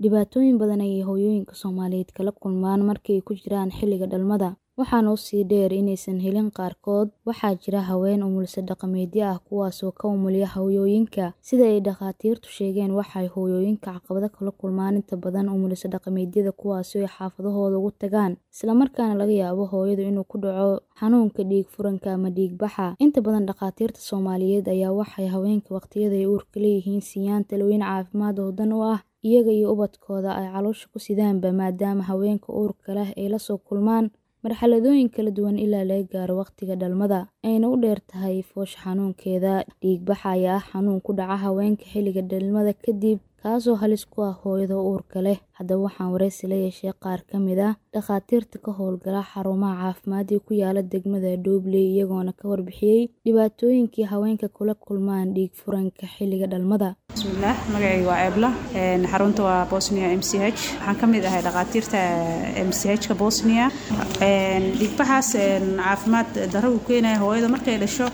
Dhibaatooyin badan ayay hooyooyinka Soomaaliyeed kala kulmaan markay ku jiraan xilliga dhalmada, waxaana u sii dheer inaysan helin qaarkood. Waxaa jira haween umulsi dhaqameedyo ah kuwaasoo ka umuliya hooyooyinka. Sida ay dhakhaatiirtu sheegeen, waxay hooyooyinka caqabado kala kulmaan inta badan umulsi dhaqameedyada kuwaasoo ay xaafadahooda ugu tagaan, isla markaana laga yaabo hooyadu inuu ku dhaco xanuunka dhiig furanka ama dhiig baxa. Inta badan dhakhaatiirta Soomaaliyeed ayaa waxay haweenka waqtiyada ay uurka leeyihiin siiyaan talooyin caafimaad oo dan u ah iyaga iyo ubadkooda ay caloosha ku sidaanba, maadaama haweenka uurka leh ay la soo kulmaan marxaladooyin kala duwan ilaa laga gaaro waqtiga dhalmada, ayna u dheer tahay foosha xanuunkeeda. Dhiig baxa ayaa ah xanuun ku dhaca haweenka xilliga dhalmada kadib, kaasoo halis ku ah hooyada uurka leh. Haddaba waxaan wareysi la yeeshay qaar ka mid ah dhakhaatiirta ka howlgala xarumaha caafimaad ee ku yaala degmada Doobley, iyagoona ka warbixiyay dhibaatooyinkii haweenka kula kulmaan dhiig furanka xilliga dhalmada. Bismillah, magacaygu waa Ebla, xarunta waa Bosnia MCH. Waxaan ka mid ahay dhakhaatiirta MCH-ka Bosnia. Dhiig baxaas caafimaad darro u keenaya hooyada markay dhasho,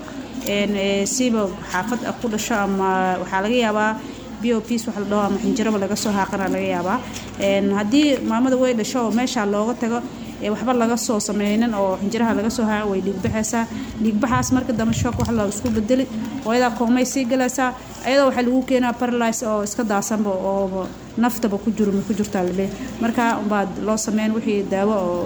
siiba xaafad ku dhasho ama waxaa laga yaabaa BOPs wax la dhaho ama xinjiraba laga soo haaqana laga yaabaa. Haddii maamada way dhasho oo meesha looga tago waxba laga soo sameynin oo xinjiraha laga soo haaqo way dhiig baxaysaa. Dhiig baxaas marka dambe shock wax la isku bedeli, hooyada koomay sii galaysaa, ayadoo waxa lagu keenaa paralysis oo iska daasanba oo naftaba ku jirtaa leh. Marka baad loo sameyn wixii daawo oo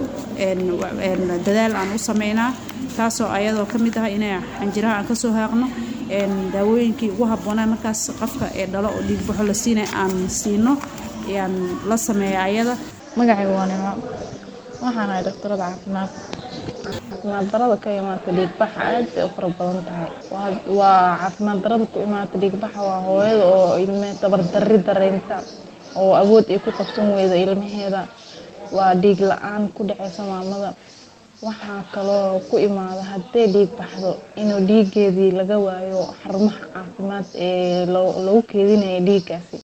dadaal aan u sameynaa, taasoo ayadoo ka mid ah inay xinjiraha aan ka soo haaqno daawooyinkii ugu habboonaa markaas qofka ee dhalo oo dhiig baxo la siinay aan siino ayaan la sameeyaa ayada. Magacaygu waa Nimo, waxaan ahay dhaktarada caafimaad. Caafimaad darrada ka imaata dhiig baxa aad bay u fara badan tahay. Waa caafimaad darrada ku imaata dhiig baxa waa hooyada oo ilme tabar darri dareenta oo awood ay ku qabsan weydo ilmaheeda. Waa dhiig la'aan ku dhacaysa maamada. Waxaa kaloo ku imaada haddii dhiig baxdo inuu dhiigeedii laga waayo xarumaha caafimaad ee lagu keedinayo dhiiggaasi.